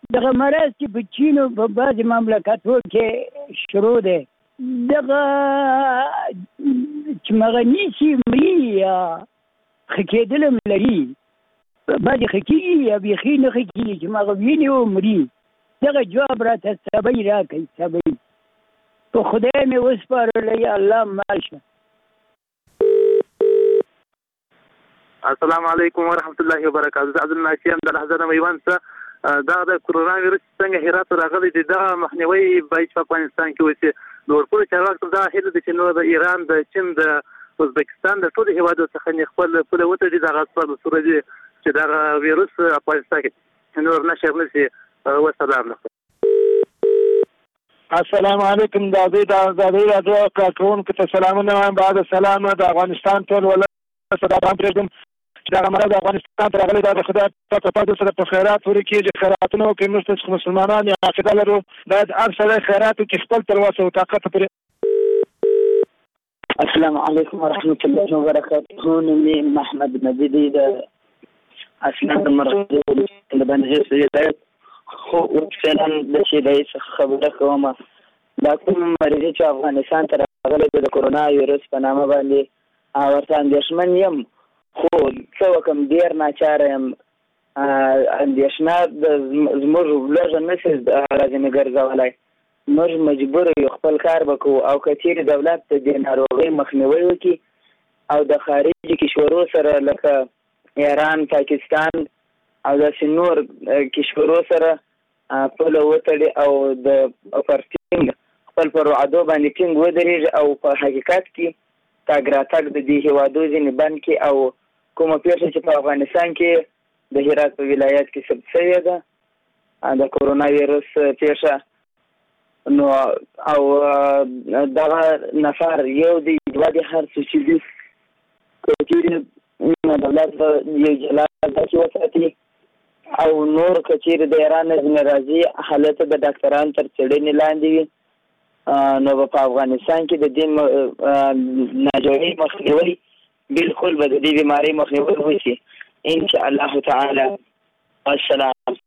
دغه مرض چې په چین او په بعضې مملکتو کې شروع دی دغه چې مغه نیسي مري یا ښه کېدل هم لري بعضې ښه کېږي یا بیخي نه ښه کېږي چې مغه ویني او مري دغه جواب راته سبی راکړئ سبی په خدای مې وسپارله یا الله مال شه. السلام علیکم ورحمت الله وبرکاته. زه عبدالناصر یم د لحظه میوند څخه. دا د کرونا ویروس څنګه هرات راغلی دی دغه مخنیوي باید په افغانستان کې وشي. نو ورپورې چارواکو دا هیله ده چې نو د ایران د چین د ازبکستان د ټولو هیوادو څخه خپل پوله وتړي دغه په صورت چې دغه ویروس افغانستان کې نور نشر نه شي. والسلام السلام علیکم. د ازادۍ راډیو کارکوونکو ته سلامونه وایم. بعد سلام د افغانستان ټول ولس ته دا پرېږدم چې دغه مرض افغانستان ته راغلی دا د خدای پاک په فضل سره په خیرات ورکړي. خیراتونه وکړي. موږ چې مسلمانان یا عقیده لرو باید هر سړی خیرات وکړي خپل تر وسه او طاقت پورې. السلام علیکم ورحمت الله وبرکاته. نوم محمد مجیدی د اسناد مرغزي د بندر سیدایت خو فعلا د شیدای څخه خبره کوم. دا کوم مریض چې افغانستان ته راغلی د کرونا ویروس په نامه باندې ورته اندېښمن یم خو څه وکړم ډېر ناچاره یم. اندېښنه زموږ لږه نشي راځنې ګرځولی. موږ مجبور یو خپل کار به کوو او که چیرې دولت د دې ناروغۍ مخنیوی وکړي او د خارجي کشورو سره لکه ایران پاکستان او داسې نور کشورو سره پوله وتړي او د پرټینګ خپل پر وعدو باندې ټینګ ودرېږي او په حقیقت کې تګ راتګ د دې هېوادو ځینې بند کړي او کومه پیښه چې په افغانستان کې د هرات په ولایت کې ثبت شوې ده د کرونا ویروس پیښه نو او دغه نفر یو دی دوه دي هر څه چې دي که چیرې دولت به یو جلا داسې وساتي او نور که چیرې د ایران نه ځینې راځي حالت د ډاکټرانو تر څېړنې لاندې وي نو به په افغانستان کې د دې ناجوړۍ مخنیوی بالکل به د دې بیمارۍ مخنیوی وشي انشاءالله تعالی. السلام.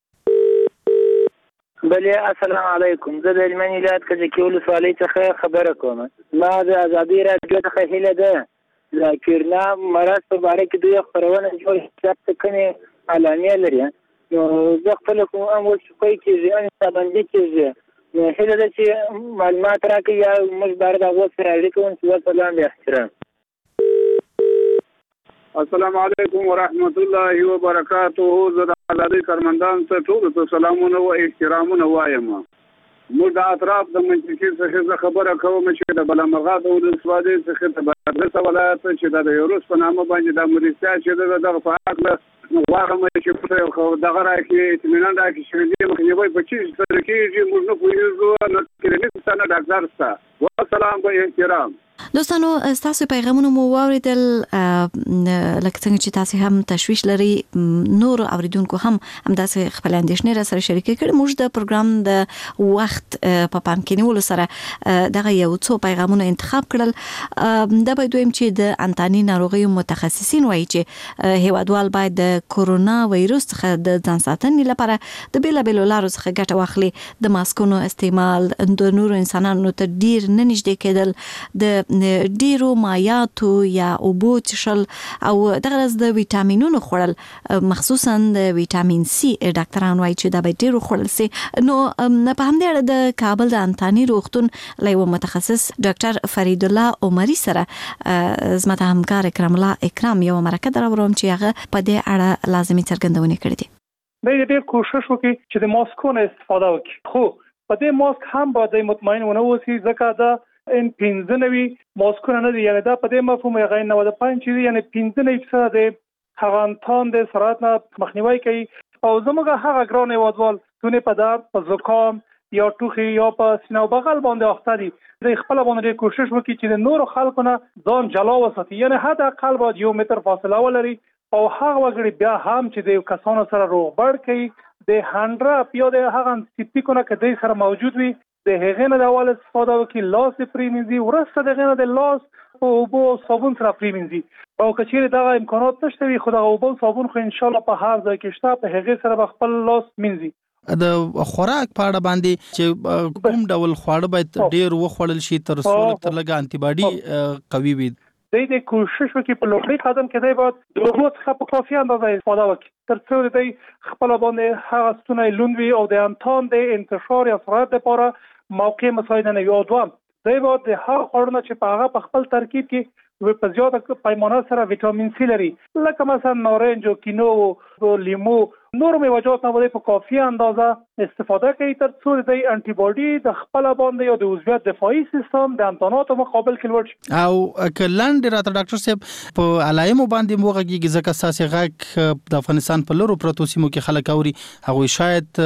بله السلام علیکم. زه د هلمند ولایت کجکي ولسوالۍ څخه خبره کوم. ما د ازادۍ راډیو څخه هیله ده د کرونا مرض په باره کې دوی خپرونه جوړه چې کومې اعلامیه لري نو زه خپل کوم اوس کوی کېږي ان پابندي کېږي نو هیله ده چې معلومات راکړي یا موږ باید هغه سره اړیکه ونیسو. سلام احترام. السلام علیکم ورحمت الله وبرکاته. زه د ازادۍ کارمندانو ته ټولو ته سلامونه او احترامونه وایم. موږ د اطراف د منطقې څخه خبره کوم چې د بلمغات ولسوالۍ څخه د بادغیس ولایت چې د ویروس په نامه باندې د مریضتیا چې دغه په حق واغم چې په خو دغه راکې اطمینان راکې چې دې مخنیوي په چی سره کېږي موږ نه پوهیږو نه کلینیک څخه ډاکټر سره. والسلام په احترام. دوستانو تاسو پیغامونه مو واوریدل لکه څنګه چې تاسو هم تشویش لري نور اوریدونکو هم همداسې خپل اندېښنې را سره شریک کړي. موږ د پروګرام د وخت په پام کې نیولو سره دغه یو څو پیغامونه انتخاب کړل. دا به دویم چې د انتاني ناروغیو متخصصین وایي چې هیوادوال باید د کرونا وایروس څخه د ځان ساتنې لپاره د بیلابیلو لارو څخه ګټه واخلي. د ماسکونو استعمال، د نورو انسانانو ته ډیر نه نږدې کېدل، د ډیرو مایعاتو یا اوبو څښل او دغه د ویټامینونو خوړل مخصوصا د ویټامین سی ډاکټران وایي چې دا به ډیرو خوړل سي. نو په همدې اړه د کابل د انتاني روغتون له یو متخصص ډاکټر فرید الله عمري سره زما د همکار اکرام یو مرکه دراوړم چې هغه په دې اړه لازمي څرګندونې کړې دي. باید ډېر کوشش وکړي چې د ماسکونو استفاده وکړي. خو په دې ماسک هم باید مطمئن ونه اوسي ځکه دا ان 95 ماسکونه نه دي، یعنی دا په دې مفهوم یې غیر 95 چې یعنی 95% د هغه انتان د سرعت نه مخنیوي کوي. او زموږ هغه ګران هیوادوال تونې په درد، په زکام یا ټوخي یا په سینه او بغل باندې اخته دي د خپل باندې کوشش وکړي چې د نورو خلکو نه ځان جلا وساتي، یعنی حتی اقل باید 1 متر فاصله ولري. او هغه وګړي بیا هم چې د کسانو سره روغبړ کوي د هانډرا یا د هغه سپیکونه کې د سره موجود وي د هغه نه د اول استفاده وکړي. لاس پریمنځي ورسته دغه نه د لاس او اوبو صابون سره پریمنځي. او کچېره دا امکانات نشته وي خو د اوبو صابون خو ان شاء الله په هر ځای کې شته، په هغه سره خپل لاس مینځي. د خوراک په اړه باندې چې کوم ډول خواړه باید ډیر وخوړل شي تر څو تر لږه انټي باډي قوي وي. د کوشش وکړي په لومړي قدم کې دی باید د اوبو څخه په کافي اندازه استفاده وکړي تر څو دی خپل باندې هغه ستونی لوند وي او د انتان د انتشار یا سرعت لپاره موقع مساعده نه وي. او دوم دی باید د هر خوړو چې په هغه په خپل ترکیب کې په زیاته پیمانه سره ویټامین سی لري لکه مثلا نارنج او کینو او لیمو نور میوه‌جات نه باید په کافي اندازه استفاده کوي تر څو د انټي باډي د خپل باندې یا د عضویت دفاعي سیستم د انتاناتو مقابل کې لوړ شي. او کلاند راته ډاکټر صاحب په علایمو باندې موږ ځکه اساسي غږ د افغانستان په لورو پروتو سیمو کې خلک اوري هغه شاید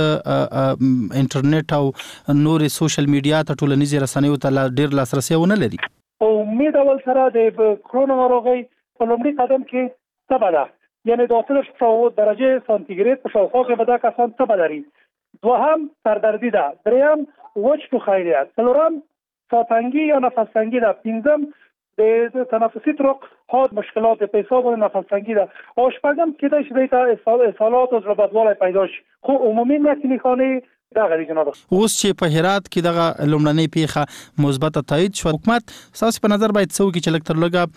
انټرنیټ او نور سوشل میډیا ته ټولنیزې رسنیو ته ډیر لاسرسي ونه لري. او امید اول سره د کرونا ناروغي په لومړي قدم کې تبه ده یعنی د 300 درجه سانتیګریډ په شاوخوا کې به دا کسان تبه لري. دوهم سردردي ده. دریم وچ ټوخی ده. څلورم ساتنګي یا نفس تنګي ده. پنځم د تنفسي طرق حاد مشکلات پیساب و نفس تنګي ده. او شپږم کېدای شي د اصالات او زړه پیدا شي. خو عمومي کلینیکانه دا غوړي جناب اوس چې په هرات کې دغه لومړنۍ پیښه مثبت تایید شو حکومت ساس په نظر باید څو کې چې لکتر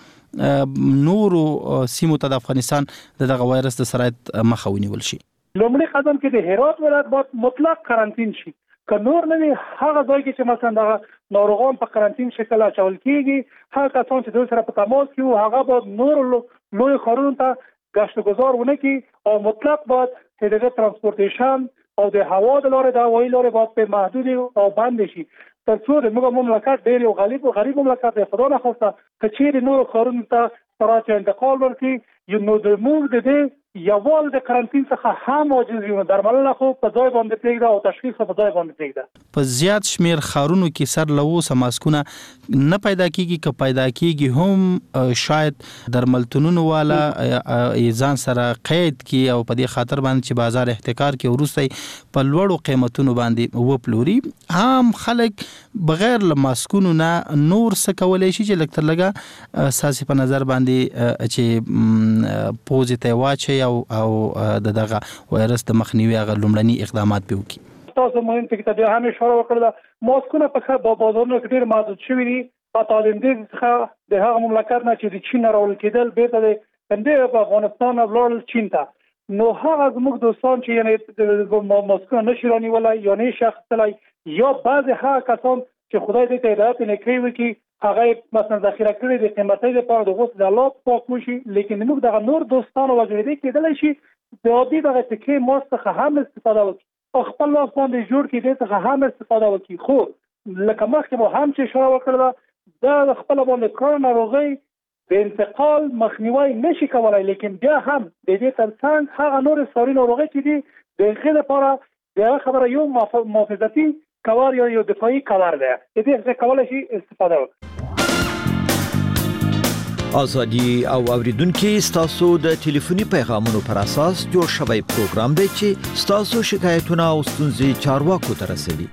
لګه نورو سیمو ته د افغانستان دغه وایرس د سرایت مخه ونیول شي. لومړی قدم کې د هرات ولایت باید مطلق قرنطین شي. که نور نه وي هغه ځای کې چې مثلا د ناروغان په قرنطین شکل اچول کیږي هغه کسان چې دوی سره په تماس کې وو هغه باید نور لوی ښارونو ته گشت گذار ونه کړي او مطلق باید د ترانسپورټیشن او د هوا د لارې د هوایي لارې باید په محدود او بند شي تر څو د موږ مملکت ډېر یو غریب مملکت دی. خدا نخواسته که چیرې نور ښارونو ته سرعت انتقال ورکړي نو د موږ د دې یوال د قرنطین څخه هم عاجز یو. درملنه خو په ځای باندې پرېږده او تشخیص په ځای باندې پرېږده. په زیات شمیر ښارونو کې سر له اوسه ماسکونه نه پیدا کیږي که پیدا کیږي هم شاید درملتونونو والا ځان سره قید کی او په دې خاطر باندې چې بازار احتکار کې ورسته په لوړو قیمتونو باندې وپلوري. عام خلک بغیر له ماسکونو نه نور څه کولای شي چې لکتر لګه اساسي په نظر باندې چې پوزیټیو واچي او دغه وایرس د مخنیوي غو لومړني اقدامات به وکړي. تاسو مهم ټکی ته هم اشاره وکړه ماسکونه په بازارونو کې ډېر محدود شوي دي. په تعلیم دې څخه د هغه مملکت نه چې د چین راول کېدل بیرته د اندې په افغانستان او لوړ چین ته نو هغه زموږ دوستان چې یعنی ماسکونه نشي رانیولای یا نه شخص تلای یا بعض هغه کسان چې خدای دې ته هدایت نکړي وکي هغه مثلا ذخیره کړی د قیمتي لپاره د غوښ د الله پاک وشي. لیکن موږ دغه نور دوستانو وجودي کېدل شي د عادي دغه تکي ماسک هم استفاده وکړي او خپل لاس باندې جوړ کړي څخه هم استفاده وکړي. خو لکه مخکې مو هم چې اشاره وکړه دا خپل باندې کرونا ناروغي د انتقال مخنیوي نشي کولای. لیکن بیا هم د دې ترڅنګ هغه نور ساري ناروغي چې دي د هغې لپاره د خبره یو محافظتي کار یا یو دفاعي کار دی. دې کولای شي استفاده وکړي. ازادي او اوریدونکو ستاسو د ټلیفوني پیغامونو پر اساس جوړ شوی پروګرام دی چې ستاسو شکایتونه او ستونزې چارواکو ته رسوي.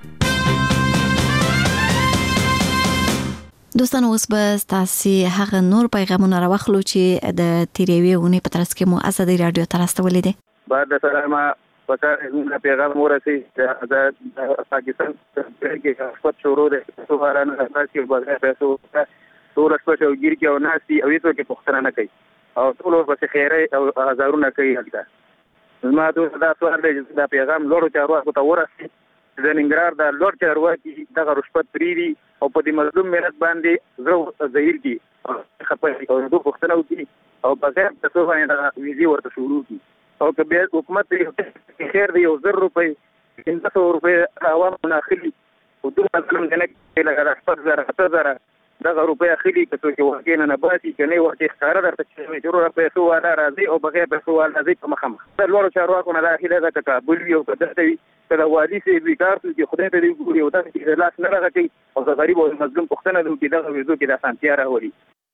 دوستان اوس به ستاسو هغه نور پیغامونه راوخلو چې د تیریوي ونی په ترڅ کې مو ازادي رادیو ته راستولې دي. بعد سلامه پکې پیغام ورسي د پاکستان کې خپل شروع ده سوارانه راځي په پیسو ټول شپه او ګیر کې او ناسي او هیڅ کې پښتنه نه کوي او ټول ورپسې خیره او هزارونه کوي. هلته زما دا سوال دی چې دا پیغام لوړو چارواکو ته ورسي د ننګرهار د لوړ چارواکي دغه رشوت پریدي او په دې مظلوم ملت باندې زړه ظاهر کی خپل او د پښتنه وکي او بغیر د څه باندې د ویزي ورته شروع کی او که به حکومت خیر دی 1000 روپۍ 500 روپۍ عوام ناخلي او دوه ظلم نه کوي لکه 70,000 دغه روپۍ اخلي که څوک ورکې نه باسي که نه ورته ښکاره درته چې ضرور پیسو والا راځي او بغیر پیسو والا راځي په مخامخ د لوړو چارواکو نه دا هیله ده که کابل وي او که دلته وي که د والي صاحب وي کار چې خدای ته دې ګوري او داسې چې لاس نه راغټي او د غریب او مظلوم پوښتنه ده وکړي دغه ویزو کې د اسانتیا راولي.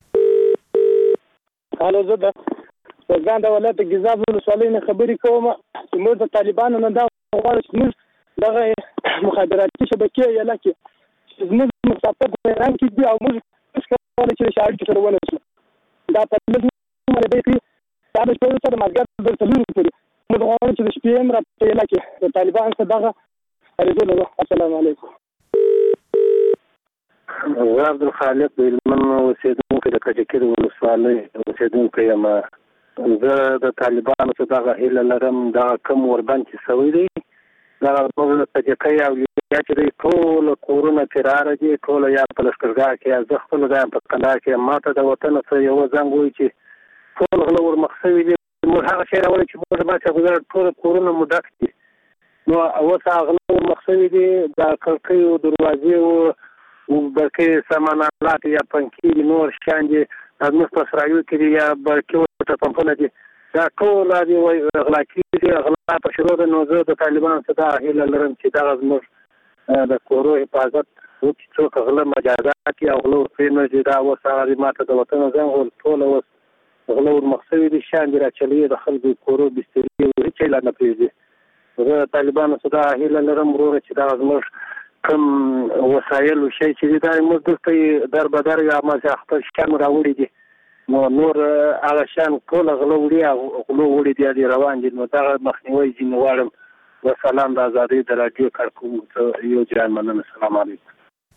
هلو زه د ځان د ولایت ګیزاب ولسوالۍ نه خبرې کوم چې موږ د طالبانو نه دا غواړو چې موږ دغه مخابراتي شبکې یا لکه زموږ مسافر په ایران کې دي او موږ څنګه چې شاعر کې سره ونه شو دا په موږ باندې دی دا به ټول سره مازګر د تلونکو پورې موږ غواړو غواړم چې د شپې هم راته اعلان کړي د طالبانو څخه دغه اړیدونه ده. السلام علیکم. زه عبدالخالق د هلمند اوسېدونکی د کجکي د ولسوالۍ اوسېدونکی یم. زه د طالبانو څخه دغه هیله لرم دغه کوم وربند چې سوی دی دغه زموږ د کجکي اولیا چې دی ټول کورونه فراره دي، ټوله یا په لښکرګاه کې یا زه خپله دا یم په کندهار کې یم. ما ته د وطن څخه یوه زنګ وایي چې ټول غله ورمخ سوي دي. موږ هغه شی راوړی چې موږ ما چې ګزار ټول کورونه مو ډک دي. نو اوس هغه غله ورمخ سوي دي، د کړکۍ او دروازې او برقي سامانات یا پنکې نور شیان دي زموږ په اسرائیلو کې دي یا برقي وټر پمپونه دي، دا ټول دي وایي غلا کېږي، غلا په شروع ده. نو زه د طالبانو څخه دا هیله لرم چې دغه زموږ د کورو حفاظت وکړي، څوک غله مجازات کړي او غله ورپرې نه ځي. دا اوس هغه ما ته د وطن زنګ وویل ټوله اوس غله ورمخ سوي دي، شیان دي راچلوي، د خلکو کورو بسترې هېڅ شی لا نه پرېږدي. زه د طالبانو څخه دا هیله لرم وروره چې دغه زموږ کوم وسایل او شی چې دا موږ دلته در بدر یا ما خپل شیان راوړي دي، نو نور هغه شیان ټول غلو وړي غلو وړي دي روان دي. نو دا مخنیوي ځینې غواړم. وسلام د ازادۍ د راډیو کارکوونکو یو جان مننه. السلام علیکم.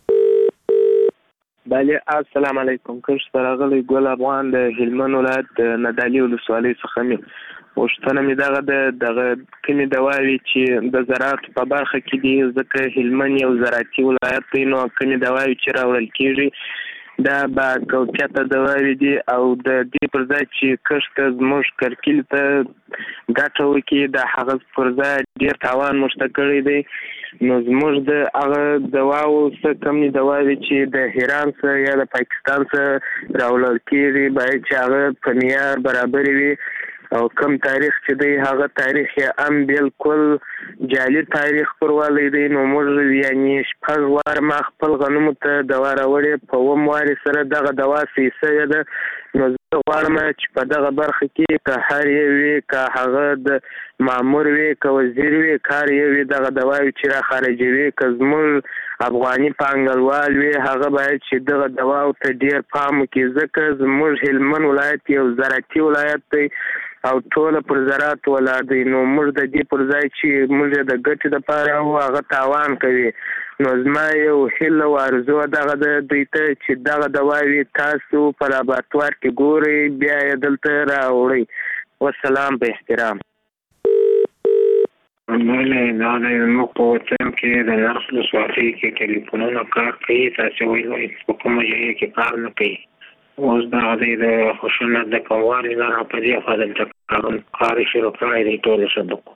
بله السلام علیکم. کښ راغلی ګل افغان د هلمند ولایت د ندالي ولسوالۍ څخه مې غوښتنه مې دغه کومې دواوې چې د زراعت په برخه کې دي، ځکه هلمند یو زراعتي ولایت دی، نو کومې دواوې چې راوړل کېږي دا با کوچته دواوې دي او د دې پر ځای چې کښت زموږ کرکیلې ته ګټه وکړي د هغه پر ځای ډېر تاوان موږ ته کړی دی. نو زموږ د هغه دواو څه کمې دواوې چې د ایران څخه یا د پاکستان څخه راوړل کېږي باید چې هغه په معیار برابرې وي او کم تاریخ چې دی هغه تاریخ یې هم بالکل جعلي تاریخ پروالی دی. نو موږ یعنې 6 واره ما خپل غنمو ته دوا راوړې، په 1 وارې سره دغه دوا صحیح شوې ده. نو زه غواړم چې په دغه برخه کې که هر یو وي، که هغه د مامور وي، که وزیر وي، کار یو وي، دغه دواوې چې را خارجوي، که زموږ افغاني پانګوال وي هغه باید چې دغه دواو ته ډېر پام وکړي، ځکه زموږ هلمند ولایت یو زراعتي ولایت دی او ټوله پر زراعت ولاړ دی. نو موږ د دې پر ځای چې موږ د ګټې دپاره هغه تاوان کوي. نو زما یو هیله او ارزو دغه د دوی ته چې دغه دواوې تاسو په لابراتوار کې ګورئ بیا یې دلته راوړئ. والسلام په احترام. دا د زموږ په وطن کې د نقص ولسوالۍ کې ټلیفونونه کار کوي، تاسې وایي په کومه ځای کې کار نه کوي. اوس دغه دی د خشونت د کموالي نه په دې خوا دلته کار شروع کړی دی ټولو صدقو.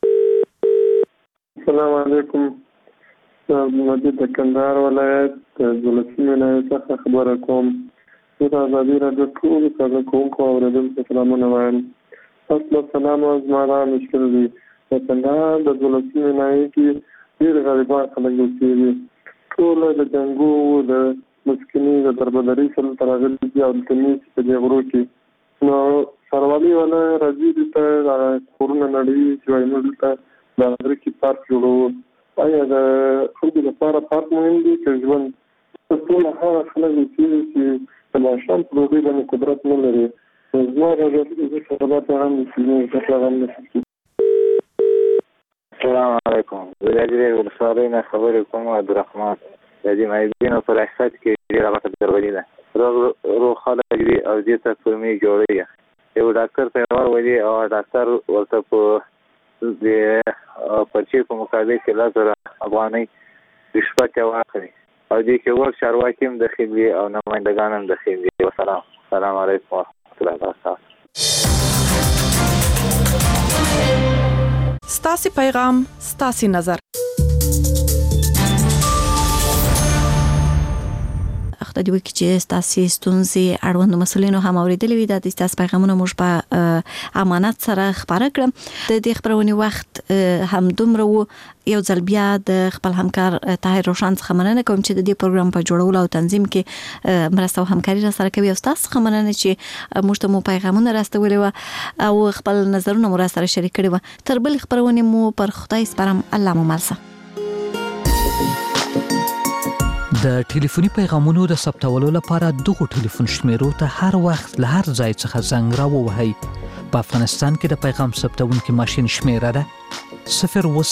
السلام علیکم. مجید د کندهار ولایت د دولتي ولایت څخه خبره کوم. زه د ازادي راډیو ټولو کارکوونکو او اورېدونکو ته سلامونه وایم. اصل سلام او زما دا مشکل دی د کندهار د دولتي ولایت کې ډېر غریبان خلک اوسېږي، ټول د جنګو د مسکیني د دربدرۍ سره راغلي دي او د کمیس په دې غرو کې. نو سروالي والا راځي دلته کورونه نړوي چې وایي موږ دلته د غره کې پارک جوړوو. آیا د خلکو لپاره پارک مهم دی که ژوند؟ ټول هغه خلک اوسېږي چې د ماښام په ډوډۍ باندې قدرت نه لري. زما راځي زه خبرات هم السلام علیکم. زه د اجرې ولسوالۍ نه خبرې کوم. عبدالرحمن د دې معیبینو په احساس کې ډېره غټه درغلي ده. روغ خلک دي او دې ته فورمې جوړوي. یو ډاکټر ته یې ورولي او ډاکټر ورته په د پرچې په مقابل کې 10,000 افغانۍ رشوت یې واخلي او دې کې ور چارواکي هم دخیل وي او نمایندګان هم دخیل وي. وسلام. السلام علیکم ورحمة الله وبرکاته. ستاسو پیغام ستاسو نظر. د دې وکړي چې تاسو ستونزې اړوند مسولینو هم اوریدلې وي. د تاسو پیغامونه موږ په امانت سره خبره کړم. د دې خبرونې وخت هم دومره وو. یو ځل بیا د خپل همکار طاهر روشن څخه مننه کوم چې د دې پروګرام په جوړولو او تنظیم کې مرسته او همکاري را سره کوي. او تاسو څخه مننه چې موږ ته مو پیغامونه راستولې و او خپل نظرونه مو را سره شریک کړي و. تر بل خبرونه مو پر خدای سپارم. الله مو ملسه. د ټلیفوني پیغامونو د ثبتولو لپاره دغه ټلیفون شمیرو ته هر وخت له هر ځای څخه زنګ راووهئ په افغانستان کې د پیغام ثبتونکو ماشين شمیره ده 0